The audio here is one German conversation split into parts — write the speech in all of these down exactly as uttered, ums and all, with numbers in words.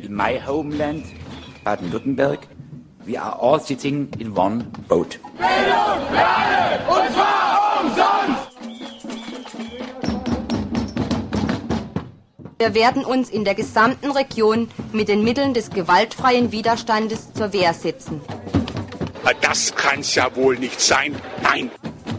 in my homeland, Baden-Württemberg, we are all sitting in one boat. Bildung für alle, und zwar umsonst! Wir werden uns in der gesamten Region mit den Mitteln des gewaltfreien Widerstandes zur Wehr setzen. Das kann's ja wohl nicht sein. Nein!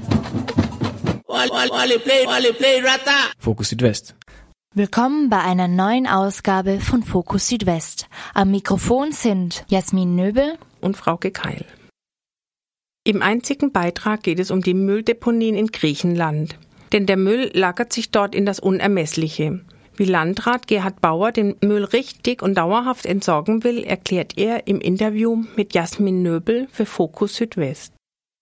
Fokus Südwest. Willkommen bei einer neuen Ausgabe von Fokus Südwest. Am Mikrofon sind Jasmin Nöbel und Frauke Keil. Im einzigen Beitrag geht es um die Mülldeponien in Griechenland. Denn der Müll lagert sich dort in das Unermessliche. Wie Landrat Gerhard Bauer den Müll richtig und dauerhaft entsorgen will, erklärt er im Interview mit Jasmin Nöbel für Fokus Südwest.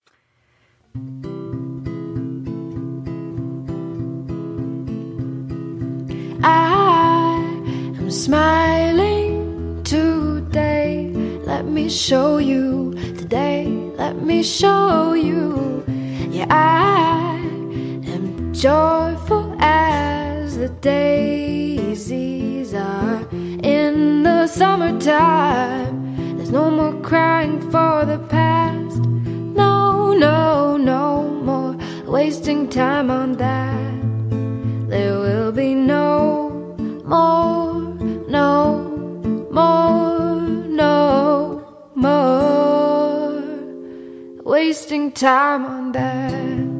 I am smiling today. Let me show you today. Let me show you. Yeah, I am joyful as the daisies are in the summertime. There's no more crying for the past. No, no, no more wasting time on that. There will be no more, no more, no more wasting time on that.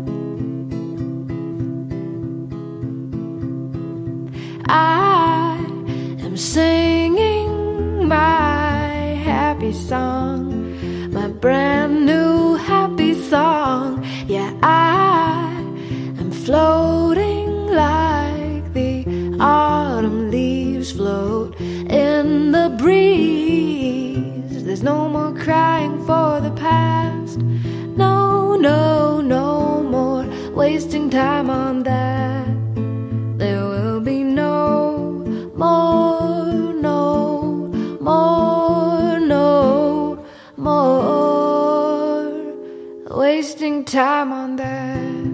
I am singing my happy song, my brand new happy song. Yeah, I am floating like the autumn leaves float in the breeze. There's no more crying for the past. No, no, no more wasting time on that. There will be no more, no more, no more wasting time on that.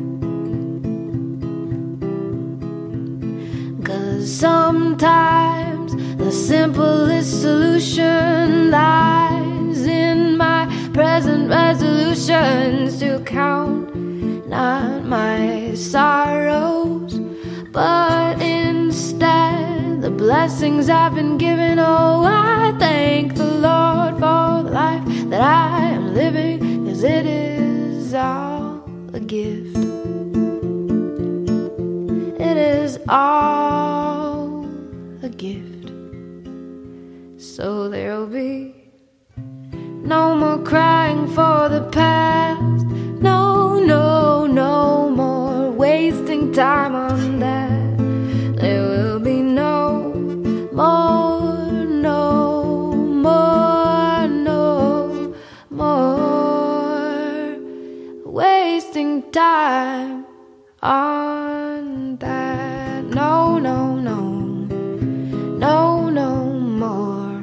Sometimes the simplest solution lies in my present resolutions to count not my sorrows, but instead the blessings I've been given. Oh, I thank the Lord for the life that I am living, 'cause it is all a gift. It is all a gift. So there'll be no more crying for the past. No, no, no more wasting time on that. There will be no more, no more, no more wasting time on that. No, no, no. No, no more.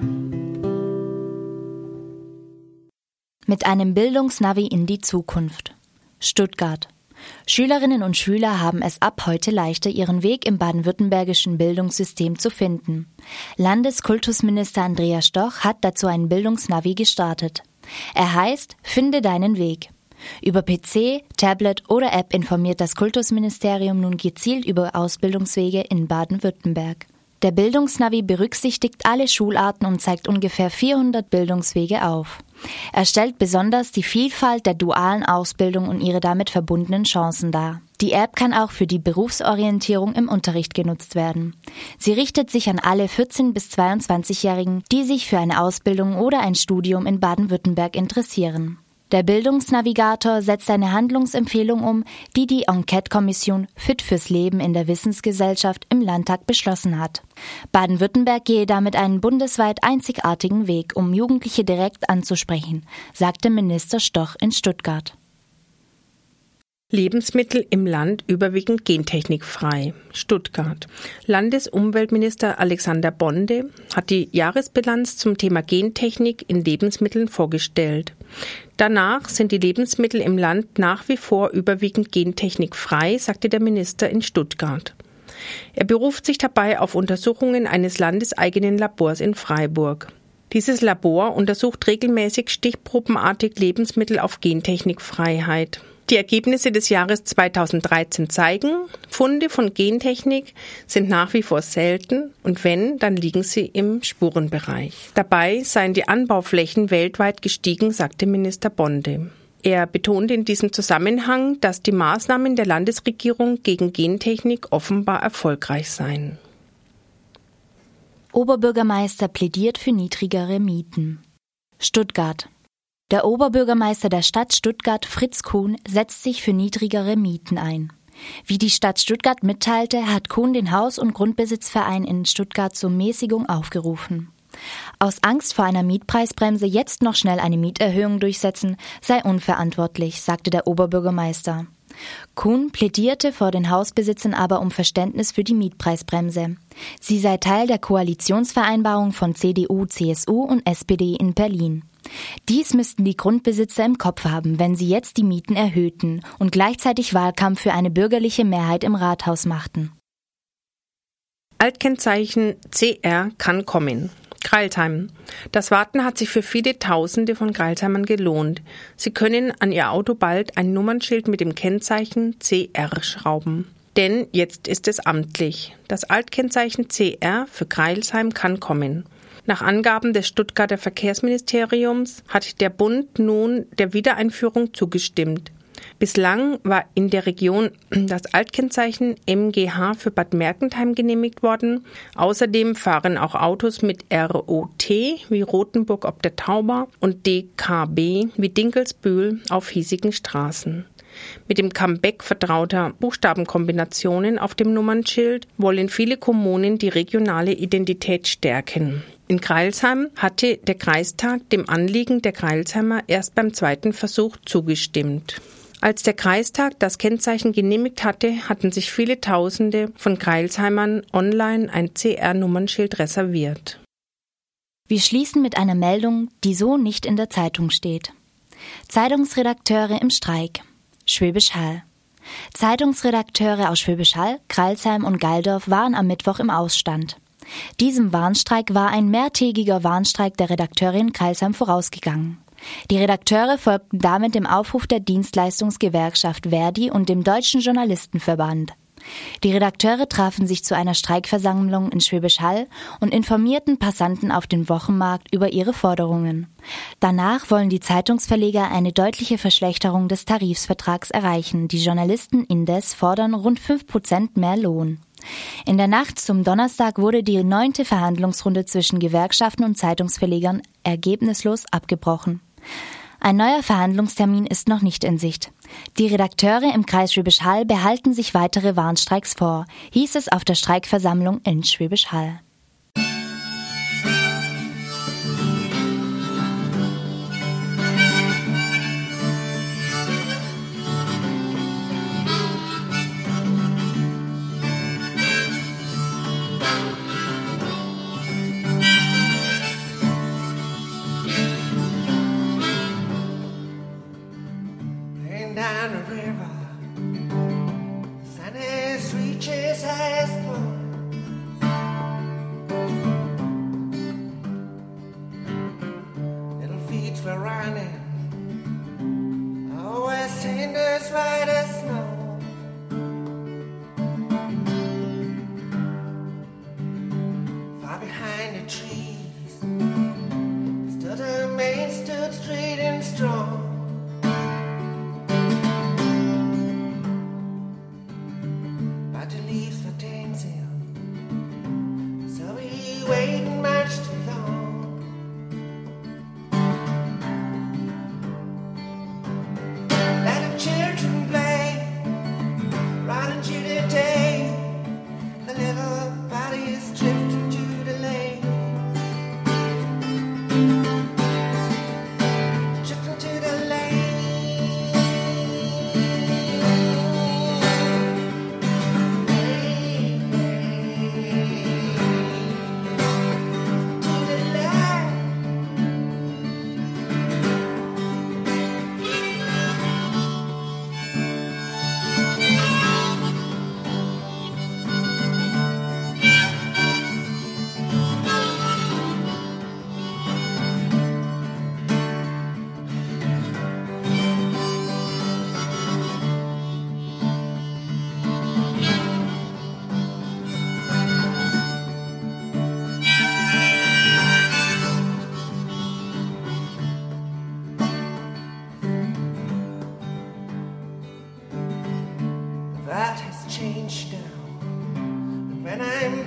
Mit einem Bildungsnavi in die Zukunft. Stuttgart. Schülerinnen und Schüler haben es ab heute leichter, ihren Weg im baden-württembergischen Bildungssystem zu finden. Landeskultusminister Andreas Stoch hat dazu ein Bildungsnavi gestartet. Er heißt Finde deinen Weg. Über P C, Tablet oder App informiert das Kultusministerium nun gezielt über Ausbildungswege in Baden-Württemberg. Der Bildungsnavi berücksichtigt alle Schularten und zeigt ungefähr vierhundert Bildungswege auf. Er stellt besonders die Vielfalt der dualen Ausbildung und ihre damit verbundenen Chancen dar. Die App kann auch für die Berufsorientierung im Unterricht genutzt werden. Sie richtet sich an alle vierzehn- bis zweiundzwanzigjährigen, die sich für eine Ausbildung oder ein Studium in Baden-Württemberg interessieren. Der Bildungsnavigator setzt eine Handlungsempfehlung um, die die Enquete-Kommission Fit fürs Leben in der Wissensgesellschaft im Landtag beschlossen hat. Baden-Württemberg gehe damit einen bundesweit einzigartigen Weg, um Jugendliche direkt anzusprechen, sagte Minister Stoch in Stuttgart. Lebensmittel im Land überwiegend gentechnikfrei. Stuttgart. Landesumweltminister Alexander Bonde hat die Jahresbilanz zum Thema Gentechnik in Lebensmitteln vorgestellt. Danach sind die Lebensmittel im Land nach wie vor überwiegend gentechnikfrei, sagte der Minister in Stuttgart. Er beruft sich dabei auf Untersuchungen eines landeseigenen Labors in Freiburg. Dieses Labor untersucht regelmäßig stichprobenartig Lebensmittel auf Gentechnikfreiheit. Die Ergebnisse des Jahres zweitausenddreizehn zeigen, Funde von Gentechnik sind nach wie vor selten und wenn, dann liegen sie im Spurenbereich. Dabei seien die Anbauflächen weltweit gestiegen, sagte Minister Bonde. Er betonte in diesem Zusammenhang, dass die Maßnahmen der Landesregierung gegen Gentechnik offenbar erfolgreich seien. Oberbürgermeister plädiert für niedrigere Mieten. Stuttgart. Der Oberbürgermeister der Stadt Stuttgart, Fritz Kuhn, setzt sich für niedrigere Mieten ein. Wie die Stadt Stuttgart mitteilte, hat Kuhn den Haus- und Grundbesitzverein in Stuttgart zur Mäßigung aufgerufen. Aus Angst vor einer Mietpreisbremse jetzt noch schnell eine Mieterhöhung durchsetzen, sei unverantwortlich, sagte der Oberbürgermeister. Kuhn plädierte vor den Hausbesitzern aber um Verständnis für die Mietpreisbremse. Sie sei Teil der Koalitionsvereinbarung von C D U, C S U und S P D in Berlin. Dies müssten die Grundbesitzer im Kopf haben, wenn sie jetzt die Mieten erhöhten und gleichzeitig Wahlkampf für eine bürgerliche Mehrheit im Rathaus machten. Altkennzeichen C R kann kommen. Crailsheim. Das Warten hat sich für viele Tausende von Crailsheimern gelohnt. Sie können an ihr Auto bald ein Nummernschild mit dem Kennzeichen C R schrauben. Denn jetzt ist es amtlich. Das Altkennzeichen C R für Crailsheim kann kommen. Nach Angaben des Stuttgarter Verkehrsministeriums hat der Bund nun der Wiedereinführung zugestimmt. Bislang war in der Region das Altkennzeichen M G H für Bad Mergentheim genehmigt worden. Außerdem fahren auch Autos mit R O T wie Rothenburg ob der Tauber und D K B wie Dinkelsbühl auf hiesigen Straßen. Mit dem Comeback vertrauter Buchstabenkombinationen auf dem Nummernschild wollen viele Kommunen die regionale Identität stärken. In Crailsheim hatte der Kreistag dem Anliegen der Crailsheimer erst beim zweiten Versuch zugestimmt. Als der Kreistag das Kennzeichen genehmigt hatte, hatten sich viele Tausende von Crailsheimern online ein C R-Nummernschild reserviert. Wir schließen mit einer Meldung, die so nicht in der Zeitung steht. Zeitungsredakteure im Streik. Schwäbisch Hall. Zeitungsredakteure aus Schwäbisch Hall, Crailsheim und Gaildorf waren am Mittwoch im Ausstand. Diesem Warnstreik war ein mehrtägiger Warnstreik der Redakteure in Crailsheim vorausgegangen. Die Redakteure folgten damit dem Aufruf der Dienstleistungsgewerkschaft Verdi und dem Deutschen Journalistenverband. Die Redakteure trafen sich zu einer Streikversammlung in Schwäbisch Hall und informierten Passanten auf dem Wochenmarkt über ihre Forderungen. Danach wollen die Zeitungsverleger eine deutliche Verschlechterung des Tarifvertrags erreichen. Die Journalisten indes fordern rund fünf Prozent mehr Lohn. In der Nacht zum Donnerstag wurde die neunte Verhandlungsrunde zwischen Gewerkschaften und Zeitungsverlegern ergebnislos abgebrochen. Ein neuer Verhandlungstermin ist noch nicht in Sicht. Die Redakteure im Kreis Schwäbisch Hall behalten sich weitere Warnstreiks vor, hieß es auf der Streikversammlung in Schwäbisch Hall. Down the river, the sun is reaches as full. Little feet were running, always cinders white as snow. Far behind the trees stood a man, stood straight and strong. The leaves were dancing, so we waited much too long. Let the children play, right into the day. The little bodies drifting to the lake, drifting to the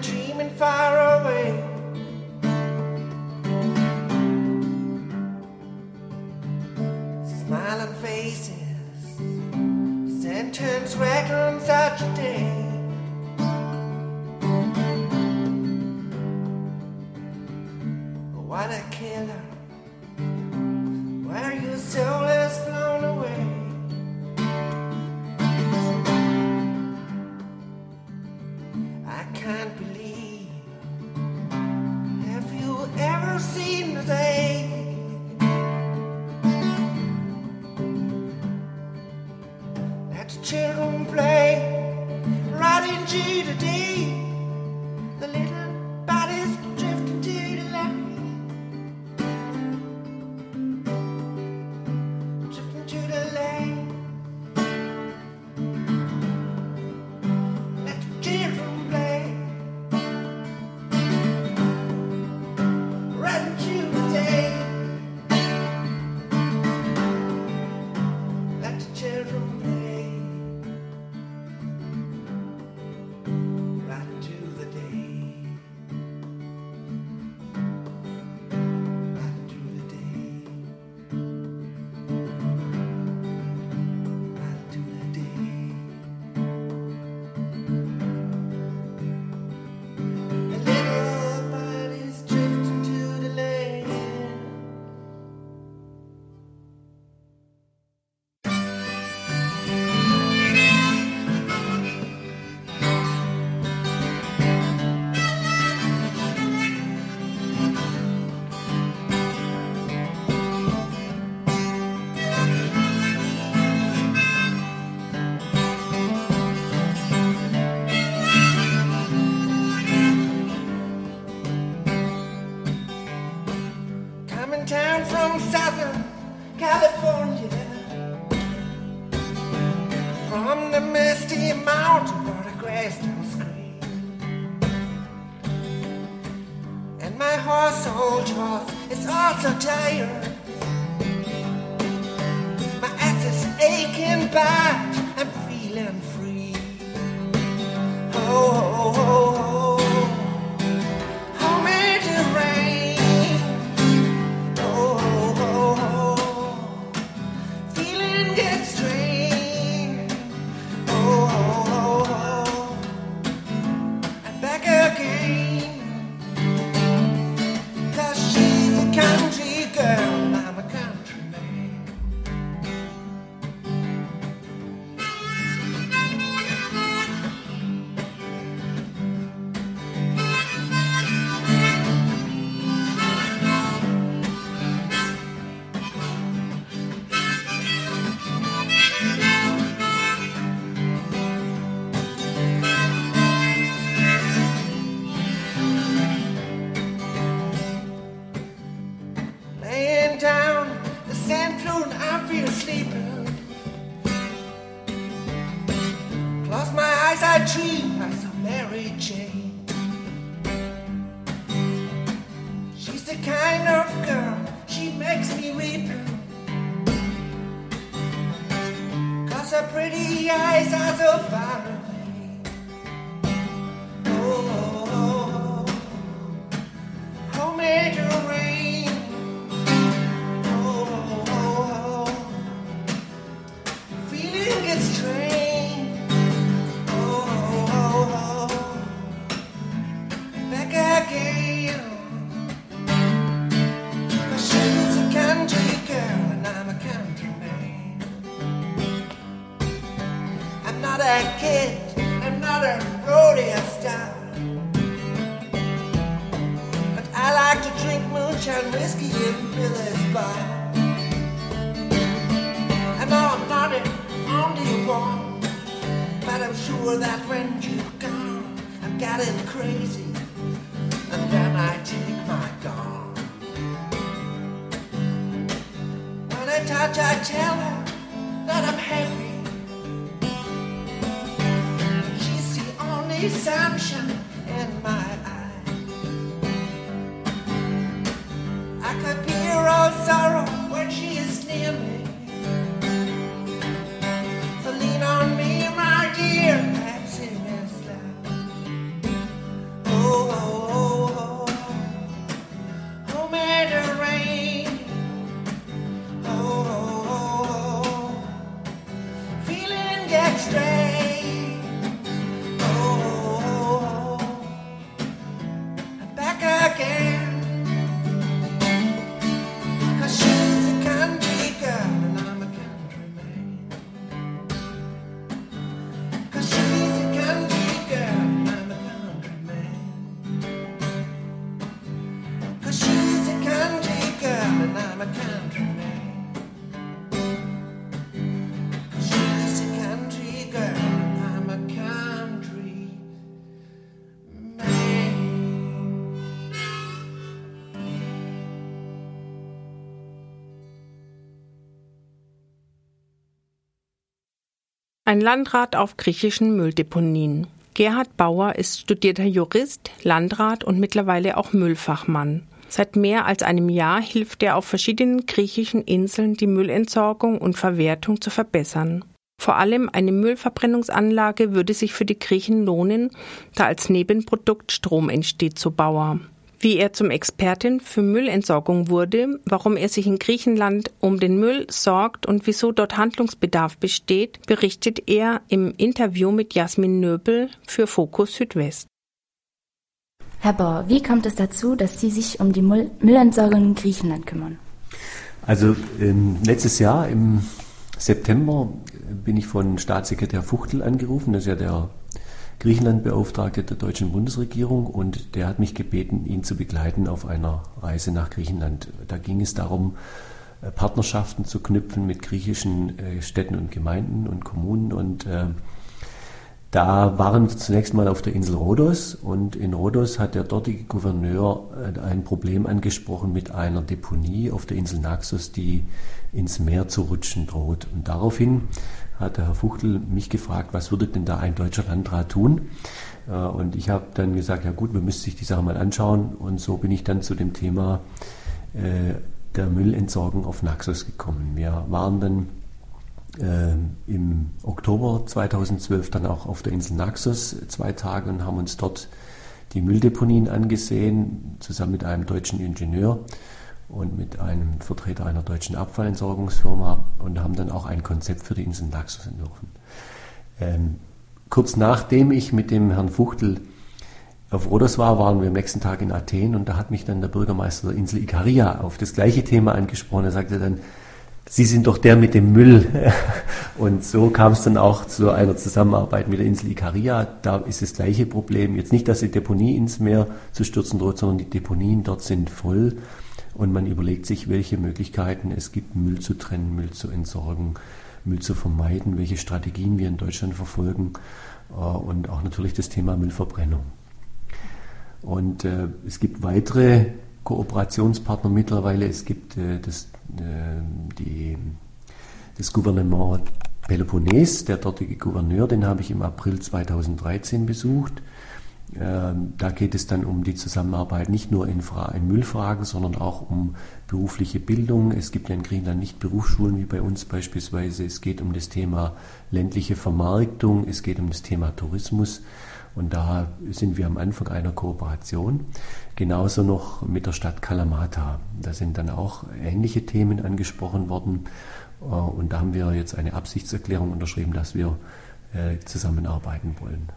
dreaming far away. Smiling faces, sentence record on such a day. What a killer, where your soul has flown away. I can't believe, have you ever seen the day? Let the children play, right in G today. The little bodies drifting to the light. To the lane, let the children play, right into the day. Let the children play, right into the day. Right into the day. Down from Southern California, from the misty mountain where the grass don't scream, and my horse, old horse, is also tired. My ass is aching bad, I'm feeling free. Oh, oh, oh, oh. Home made it rain. Down the sand floor, I feel sleeping. Close my eyes, I dream of some Mary Jane. She's the kind of girl, she makes me weep. Cause her pretty eyes are so far away. Oh, oh, oh, oh. Homemade rain. A kid, I'm not a rodeo star, but I like to drink moonshine whiskey in Billy's bar. I know I'm not the only one, but I'm sure that when you're gone, I'm getting crazy, and then I take my gun. When I touch, I tell her that I'm happy. Sunshine in my eyes. I could be her all sorrow when she is near me. So lean on me, my dear, and sing this loud. Oh, again. 'Cause she's a country girl and I'm a country man. 'Cause she's a country girl and I'm a country man. 'Cause she's a country girl and I'm a country man. Ein Landrat auf griechischen Mülldeponien. Gerhard Bauer ist studierter Jurist, Landrat und mittlerweile auch Müllfachmann. Seit mehr als einem Jahr hilft er auf verschiedenen griechischen Inseln, die Müllentsorgung und Verwertung zu verbessern. Vor allem eine Müllverbrennungsanlage würde sich für die Griechen lohnen, da als Nebenprodukt Strom entsteht, so Bauer. Wie er zum Experten für Müllentsorgung wurde, warum er sich in Griechenland um den Müll sorgt und wieso dort Handlungsbedarf besteht, berichtet er im Interview mit Jasmin Nöbel für Fokus Südwest. Herr Bauer, wie kommt es dazu, dass Sie sich um die Müll- Müllentsorgung in Griechenland kümmern? Also ähm, letztes Jahr im September bin ich von Staatssekretär Fuchtel angerufen, das ist ja der Griechenlandbeauftragte der deutschen Bundesregierung, und der hat mich gebeten, ihn zu begleiten auf einer Reise nach Griechenland. Da ging es darum, Partnerschaften zu knüpfen mit griechischen Städten und Gemeinden und Kommunen, und äh, da waren wir zunächst mal auf der Insel Rhodos, und in Rhodos hat der dortige Gouverneur ein Problem angesprochen mit einer Deponie auf der Insel Naxos, die ins Meer zu rutschen droht. Und daraufhin hat der Herr Fuchtel mich gefragt, was würde denn da ein deutscher Landrat tun? Und ich habe dann gesagt, ja gut, man müsste sich die Sache mal anschauen, und so bin ich dann zu dem Thema der Müllentsorgung auf Naxos gekommen. Wir waren dann im Oktober zweitausendzwölf dann auch auf der Insel Naxos zwei Tage und haben uns dort die Mülldeponien angesehen, zusammen mit einem deutschen Ingenieur und mit einem Vertreter einer deutschen Abfallentsorgungsfirma, und haben dann auch ein Konzept für die Insel Naxos entworfen. Ähm, kurz nachdem ich mit dem Herrn Fuchtel auf Rhodos war, waren wir am nächsten Tag in Athen, und da hat mich dann der Bürgermeister der Insel Ikaria auf das gleiche Thema angesprochen. Er sagte dann, Sie sind doch der mit dem Müll. Und so kam es dann auch zu einer Zusammenarbeit mit der Insel Ikaria. Da ist das gleiche Problem. Jetzt nicht, dass die Deponie ins Meer zu stürzen droht, sondern die Deponien dort sind voll. Und man überlegt sich, welche Möglichkeiten es gibt, Müll zu trennen, Müll zu entsorgen, Müll zu vermeiden, welche Strategien wir in Deutschland verfolgen, und auch natürlich das Thema Müllverbrennung. Und äh, es gibt weitere Kooperationspartner mittlerweile. Es gibt äh, das, äh, die, das Gouvernement Peloponnes, der dortige Gouverneur, den habe ich im April zweitausenddreizehn besucht. Ähm, da geht es dann um die Zusammenarbeit nicht nur in, Fra- in Müllfragen, sondern auch um berufliche Bildung. Es gibt ja in Griechenland nicht Berufsschulen wie bei uns beispielsweise. Es geht um das Thema ländliche Vermarktung, es geht um das Thema Tourismus. Und da sind wir am Anfang einer Kooperation. Genauso noch mit der Stadt Kalamata. Da sind dann auch ähnliche Themen angesprochen worden. Und da haben wir jetzt eine Absichtserklärung unterschrieben, dass wir zusammenarbeiten wollen.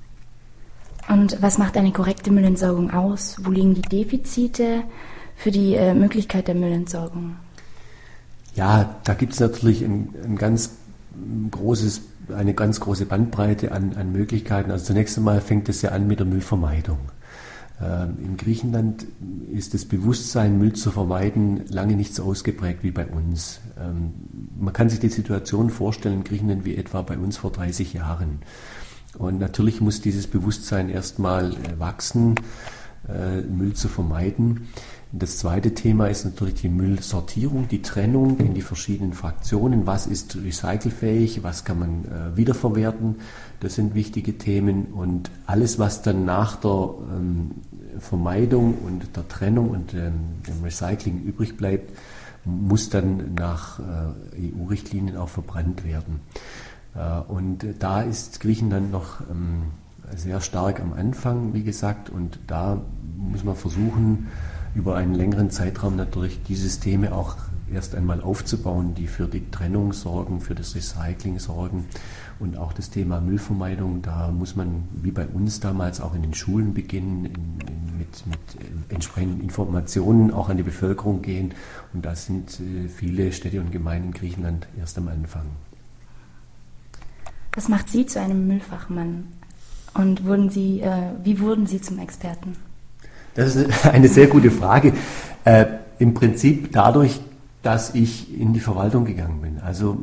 Und was macht eine korrekte Müllentsorgung aus? Wo liegen die Defizite für die äh, Möglichkeit der Müllentsorgung? Ja, da gibt es natürlich ein, ein ganz großes, eine ganz große Bandbreite an, an Möglichkeiten. Also zunächst einmal fängt es ja an mit der Müllvermeidung. Ähm, in Griechenland ist das Bewusstsein, Müll zu vermeiden, lange nicht so ausgeprägt wie bei uns. Ähm, man kann sich die Situation vorstellen in Griechenland wie etwa bei uns vor dreißig Jahren. Und natürlich muss dieses Bewusstsein erstmal wachsen, äh, Müll zu vermeiden. Das zweite Thema ist natürlich die Müllsortierung, die Trennung in die verschiedenen Fraktionen. Was ist recycelfähig, was kann man äh, wiederverwerten? Das sind wichtige Themen. Und alles, was dann nach der ähm, Vermeidung und der Trennung und ähm, dem Recycling übrig bleibt, muss dann nach äh, E U-Richtlinien auch verbrannt werden. Und da ist Griechenland noch sehr stark am Anfang, wie gesagt, und da muss man versuchen, über einen längeren Zeitraum natürlich die Systeme auch erst einmal aufzubauen, die für die Trennung sorgen, für das Recycling sorgen, und auch das Thema Müllvermeidung, da muss man wie bei uns damals auch in den Schulen beginnen, in, in mit, mit entsprechenden Informationen auch an die Bevölkerung gehen. Und da sind viele Städte und Gemeinden in Griechenland erst am Anfang. Was macht Sie zu einem Müllfachmann? Und wurden Sie, äh, wie wurden Sie zum Experten? Das ist eine sehr gute Frage. Äh, Im Prinzip dadurch, dass ich in die Verwaltung gegangen bin. Also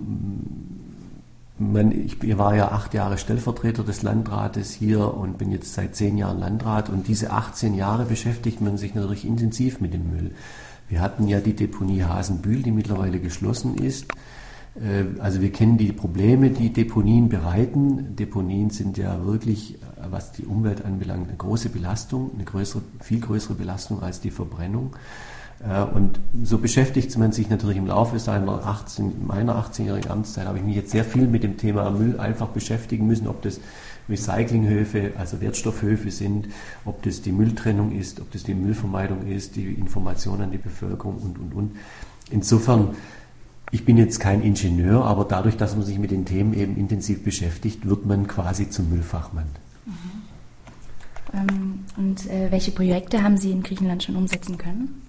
man, ich war ja acht Jahre Stellvertreter des Landrates hier und bin jetzt seit zehn Jahren Landrat. Und diese achtzehn Jahre beschäftigt man sich natürlich intensiv mit dem Müll. Wir hatten ja die Deponie Hasenbühl, die mittlerweile geschlossen ist. Also wir kennen die Probleme, die Deponien bereiten. Deponien sind ja wirklich, was die Umwelt anbelangt, eine große Belastung, eine größere, viel größere Belastung als die Verbrennung. Und so beschäftigt man sich natürlich im Laufe seiner achtzehn, meiner achtzehnjährigen Amtszeit, habe ich mich jetzt sehr viel mit dem Thema Müll einfach beschäftigen müssen, ob das Recyclinghöfe, also Wertstoffhöfe sind, ob das die Mülltrennung ist, ob das die Müllvermeidung ist, die Information an die Bevölkerung und, und, und. Insofern, ich bin jetzt kein Ingenieur, aber dadurch, dass man sich mit den Themen eben intensiv beschäftigt, wird man quasi zum Müllfachmann. Mhm. Ähm, und äh, welche Projekte haben Sie in Griechenland schon umsetzen können?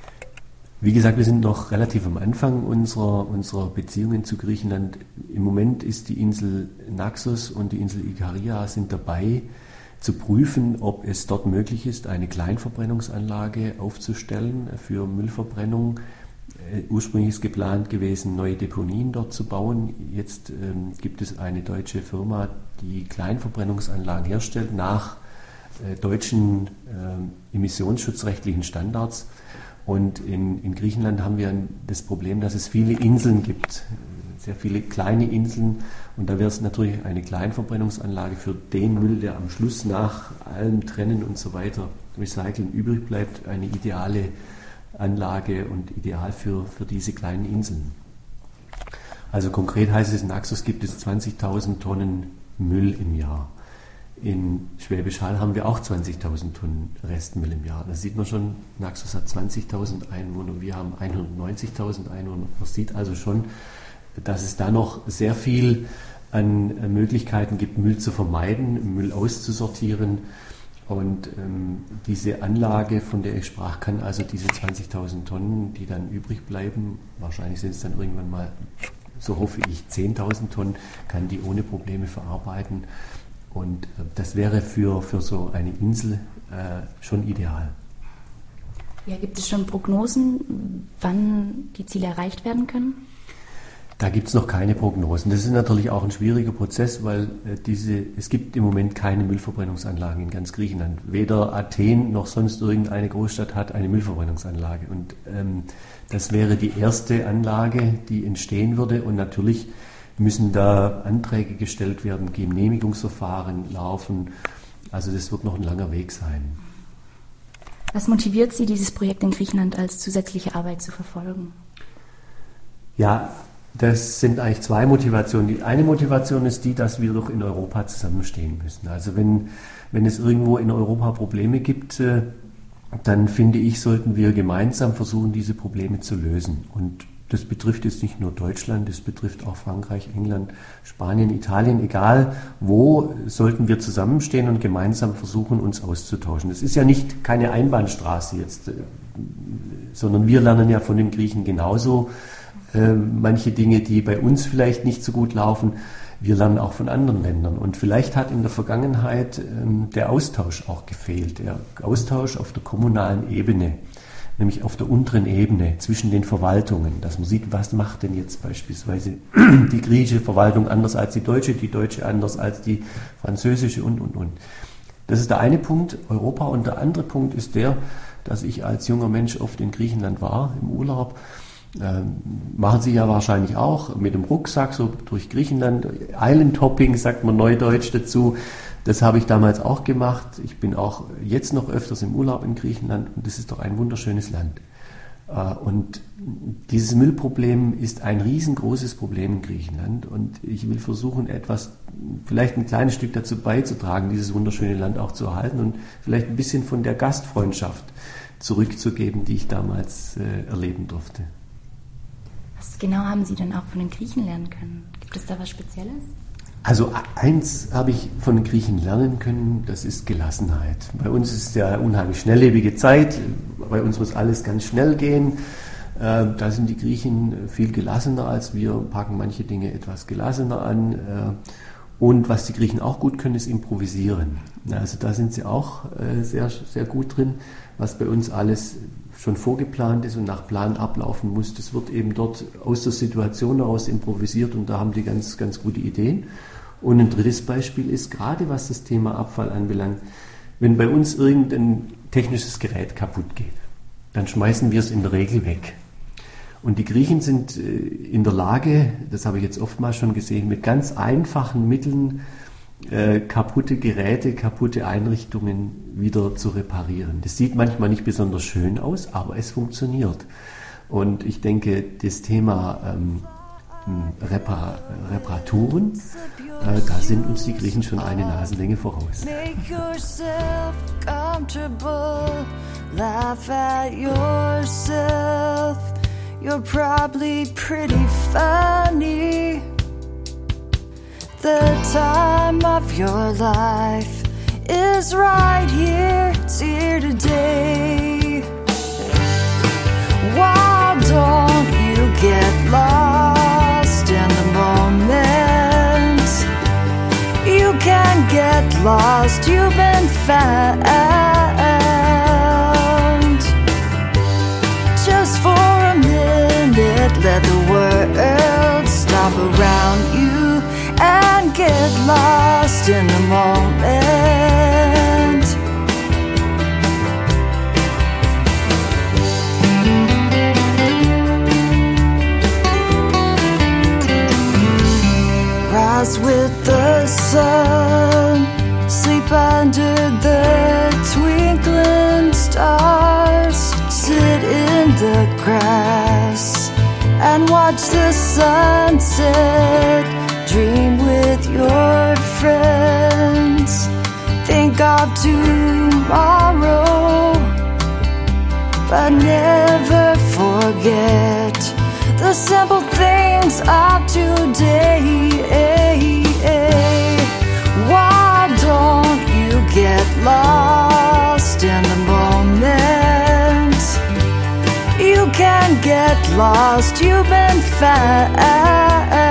Wie gesagt, wir sind noch relativ am Anfang unserer, unserer Beziehungen zu Griechenland. Im Moment ist die Insel Naxos und die Insel Ikaria sind dabei, zu prüfen, ob es dort möglich ist, eine Kleinverbrennungsanlage aufzustellen für Müllverbrennung. Ursprünglich ist geplant gewesen, neue Deponien dort zu bauen. Jetzt ähm, gibt es eine deutsche Firma, die Kleinverbrennungsanlagen herstellt nach äh, deutschen äh, emissionsschutzrechtlichen Standards. Und in, in Griechenland haben wir das Problem, dass es viele Inseln gibt, sehr viele kleine Inseln. Und da wäre es natürlich eine Kleinverbrennungsanlage für den Müll, der am Schluss nach allem Trennen und so weiter, Recyceln übrig bleibt, eine ideale Anlage und ideal für, für diese kleinen Inseln. Also konkret heißt es, in Naxos gibt es zwanzigtausend Tonnen Müll im Jahr. In Schwäbisch Hall haben wir auch zwanzigtausend Tonnen Restmüll im Jahr. Da sieht man schon, Naxos hat zwanzigtausend Einwohner, wir haben hundertneunzigtausend Einwohner. Man sieht also schon, dass es da noch sehr viel an Möglichkeiten gibt, Müll zu vermeiden, Müll auszusortieren. Und ähm, diese Anlage, von der ich sprach, kann also diese zwanzigtausend Tonnen, die dann übrig bleiben, wahrscheinlich sind es dann irgendwann mal, so hoffe ich, zehntausend Tonnen, kann die ohne Probleme verarbeiten. Und äh, das wäre für, für so eine Insel äh, schon ideal. Ja, gibt es schon Prognosen, wann die Ziele erreicht werden können? Da gibt es noch keine Prognosen. Das ist natürlich auch ein schwieriger Prozess, weil äh, diese, es gibt im Moment keine Müllverbrennungsanlagen in ganz Griechenland. Weder Athen noch sonst irgendeine Großstadt hat eine Müllverbrennungsanlage. Und ähm, das wäre die erste Anlage, die entstehen würde. Und natürlich müssen da Anträge gestellt werden, Genehmigungsverfahren laufen. Also das wird noch ein langer Weg sein. Was motiviert Sie, dieses Projekt in Griechenland als zusätzliche Arbeit zu verfolgen? Ja, das sind eigentlich zwei Motivationen. Die eine Motivation ist die, dass wir doch in Europa zusammenstehen müssen. Also wenn, wenn es irgendwo in Europa Probleme gibt, dann finde ich, sollten wir gemeinsam versuchen, diese Probleme zu lösen. Und das betrifft jetzt nicht nur Deutschland, das betrifft auch Frankreich, England, Spanien, Italien, egal wo, sollten wir zusammenstehen und gemeinsam versuchen, uns auszutauschen. Das ist ja nicht keine Einbahnstraße jetzt, sondern wir lernen ja von den Griechen genauso äh, manche Dinge, die bei uns vielleicht nicht so gut laufen. Wir lernen auch von anderen Ländern. Und vielleicht hat in der Vergangenheit ähm, der Austausch auch gefehlt, der Austausch auf der kommunalen Ebene, nämlich auf der unteren Ebene zwischen den Verwaltungen, dass man sieht, was macht denn jetzt beispielsweise die griechische Verwaltung anders als die deutsche, die deutsche anders als die französische und, und, und. Das ist der eine Punkt, Europa. Und der andere Punkt ist der, dass ich als junger Mensch oft in Griechenland war, im Urlaub. Ähm, machen Sie ja wahrscheinlich auch mit dem Rucksack so durch Griechenland. Island Hopping sagt man neudeutsch dazu. Das habe ich damals auch gemacht. Ich bin auch jetzt noch öfters im Urlaub in Griechenland und das ist doch ein wunderschönes Land. Und dieses Müllproblem ist ein riesengroßes Problem in Griechenland und ich will versuchen, etwas, vielleicht ein kleines Stück dazu beizutragen, dieses wunderschöne Land auch zu erhalten und vielleicht ein bisschen von der Gastfreundschaft zurückzugeben, die ich damals äh, erleben durfte. Was genau haben Sie denn auch von den Griechen lernen können? Gibt es da was Spezielles? Also eins habe ich von den Griechen lernen können, das ist Gelassenheit. Bei uns ist ja eine unheimlich schnelllebige Zeit, bei uns muss alles ganz schnell gehen. Da sind die Griechen viel gelassener als wir, packen manche Dinge etwas gelassener an. Und was die Griechen auch gut können, ist improvisieren. Also da sind sie auch sehr, sehr gut drin. Was bei uns alles schon vorgeplant ist und nach Plan ablaufen muss, das wird eben dort aus der Situation heraus improvisiert und da haben die ganz, ganz gute Ideen. Und ein drittes Beispiel ist, gerade was das Thema Abfall anbelangt, wenn bei uns irgendein technisches Gerät kaputt geht, dann schmeißen wir es in der Regel weg. Und die Griechen sind in der Lage, das habe ich jetzt oftmals schon gesehen, mit ganz einfachen Mitteln äh, kaputte Geräte, kaputte Einrichtungen wieder zu reparieren. Das sieht manchmal nicht besonders schön aus, aber es funktioniert. Und ich denke, das Thema ähm, Repar- Reparaturen, äh, da sind uns die Griechen schon eine Nasenlänge voraus. Make yourself comfortable, laugh at yourself. You're probably pretty funny. The time of your life is right here, it's here today. Why don't you get lost in the moment? You can't get lost, you've been found. Just for a minute, let the world stop around you and get lost in the moment. Rise with the sun, sleep under the twinkling stars, sit in the grass and watch the sunset. Dream with your friends, think of tomorrow, but never forget the simple things of today. Why don't you get lost in the moment? You can't get lost, you've been found.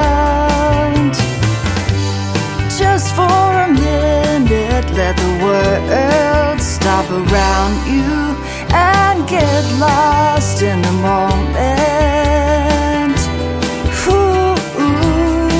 Just for a minute, let the world stop around you and get lost in the moment. Ooh, ooh,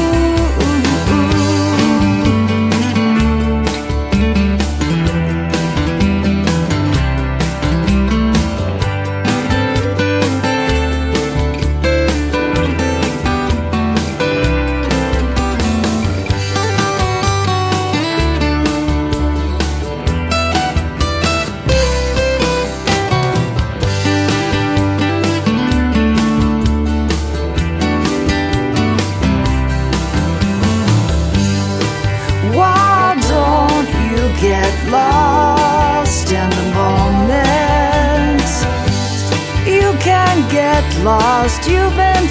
get lost in the moment. You can't get lost, you've been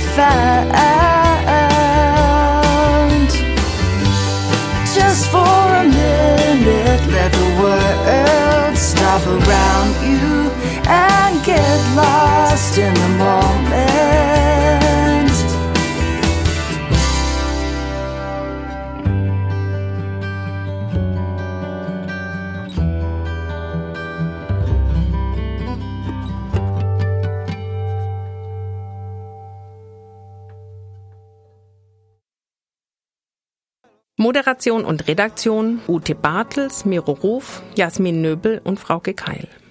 found. Just for a minute, let the world stop around you and get lost in the moment. Moderation und Redaktion Ute Bartels, Miro Ruf, Jasmin Nöbel und Frauke Keil.